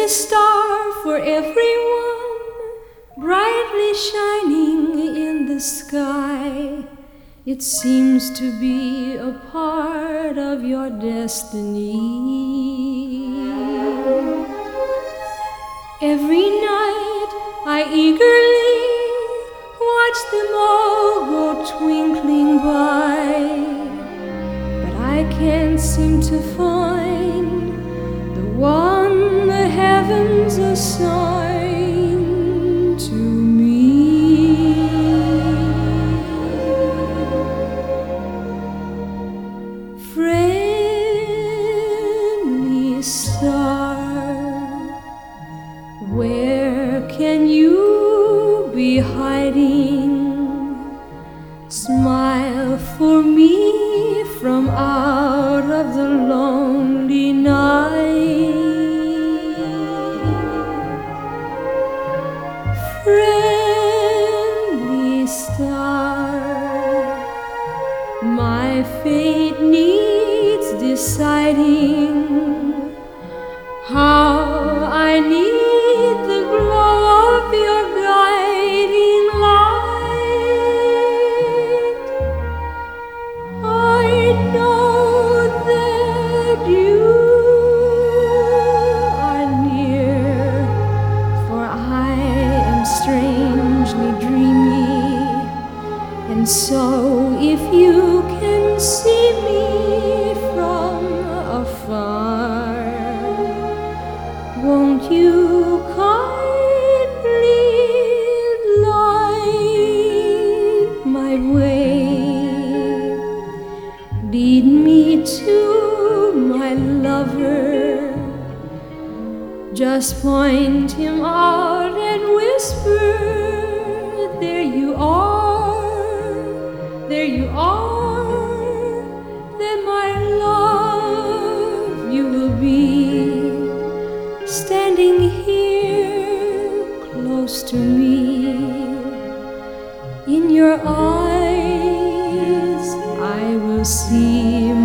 a star for everyone, brightly shining in the sky. It seems to be a part of your destiny. Every night I eagerly watch them all go twinkling by, but I can't seem to find the one the heavens assign to me. Friendly star, where can you be hiding? Smile for me from out of the lonely night. Friendly star, my fate needs deciding. How I need the glow of your guiding light. I know that you are near, for I am strangely dreamy, and so if you can see me from afar, won't you kindly light my way? Lead me to my lover. Just point him out and whisper, there you are, there you are. Then my love, you will be standing here close to me. In your eyes I will see